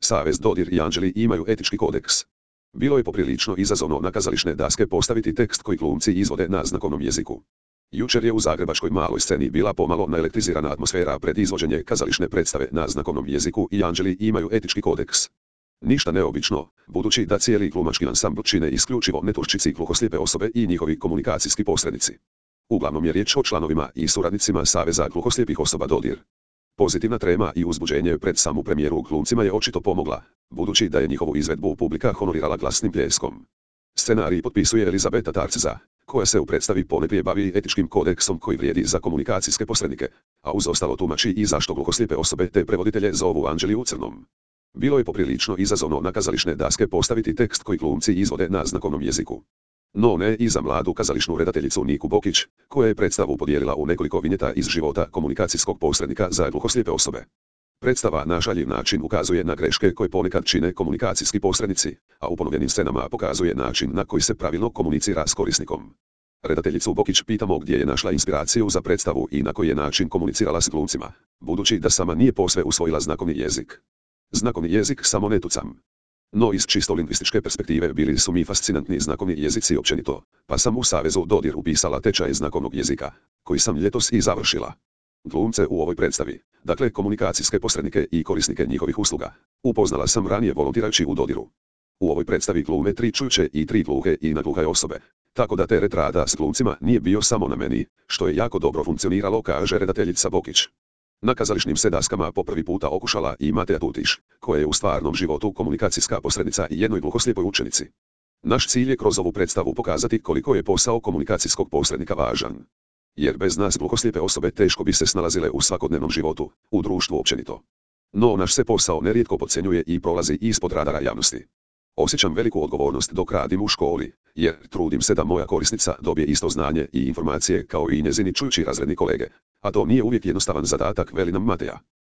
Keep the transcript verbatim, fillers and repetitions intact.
Savez Dodir i Anđeli imaju etički kodeks. Bilo je poprilično izazovno na kazališne daske postaviti tekst koji glumci izvode na znakovnom jeziku. Jučer je u zagrebačkoj maloj sceni bila pomalo naelektrizirana atmosfera pred izvođenje kazališne predstave na znakovnom jeziku i Anđeli imaju etički kodeks. Ništa neobično, budući da cijeli glumački ansambl čine isključivo neturščici gluhoslijepe osobe i njihovi komunikacijski posrednici. Uglavnom je riječ o članovima i suradnicima Saveza gluhoslijepih osoba Dodir. Pozitivna trema i uzbuđenje pred samu premijeru glumcima je očito pomogla, budući da je njihovu izvedbu publika honorirala glasnim pljeskom. Scenarij potpisuje Elizabeta Tarcza, koja se u predstavi ponajprije bavi etičkim kodeksom koji vrijedi za komunikacijske posrednike, a uz ostalo tumači i zašto gluhoslijepe osobe te prevoditelje zovu Anđeli u crnom. Bilo je poprilično izazovno na kazališne daske postaviti tekst koji glumci izvode na znakovnom jeziku. No ne i za mladu kazališnu redateljicu Niku Bokić, koja je predstavu podijelila u nekoliko vinjeta iz života komunikacijskog posrednika za gluhoslijepe osobe. Predstava na šaljiv način ukazuje na greške koje ponekad čine komunikacijski posrednici, a u ponovljenim scenama pokazuje način na koji se pravilno komunicira s korisnikom. Redateljicu Bokić pitamo gdje je našla inspiraciju za predstavu i na koji je način komunicirala s glumcima, budući da sama nije posve usvojila znakovni jezik. Znakovni jezik samo ne tucam. No iz čisto lingvističke perspektive bili su mi fascinantni znakovni jezici općenito, pa sam u Savezu Dodir upisala tečaj znakovnog jezika, koji sam ljetos i završila. Glumce u ovoj predstavi, dakle komunikacijske posrednike i korisnike njihovih usluga, upoznala sam ranije volontirajući u Dodiru. U ovoj predstavi glume tri čujuće i tri gluhe i nagluhe osobe, tako da teret rada s glumcima nije bio samo na meni, što je jako dobro funkcioniralo, kaže redateljica Bokić. Na kazališnim se daskama po prvi puta okušala i Matea Tutiš, koja je u stvarnom životu komunikacijska posrednica i jednoj gluhoslijepoj učenici. Naš cilj je kroz ovu predstavu pokazati koliko je posao komunikacijskog posrednika važan. Jer bez nas gluhoslijepe osobe teško bi se snalazile u svakodnevnom životu, u društvu općenito. No naš se posao nerijetko podcjenjuje i prolazi ispod radara javnosti. Osjećam veliku odgovornost dok radim u školi, jer trudim se da moja korisnica dobije isto znanje i informacije kao i njezini čujući razredni kolege, a to nije uvijek jednostavan zadatak, veli nam Matea.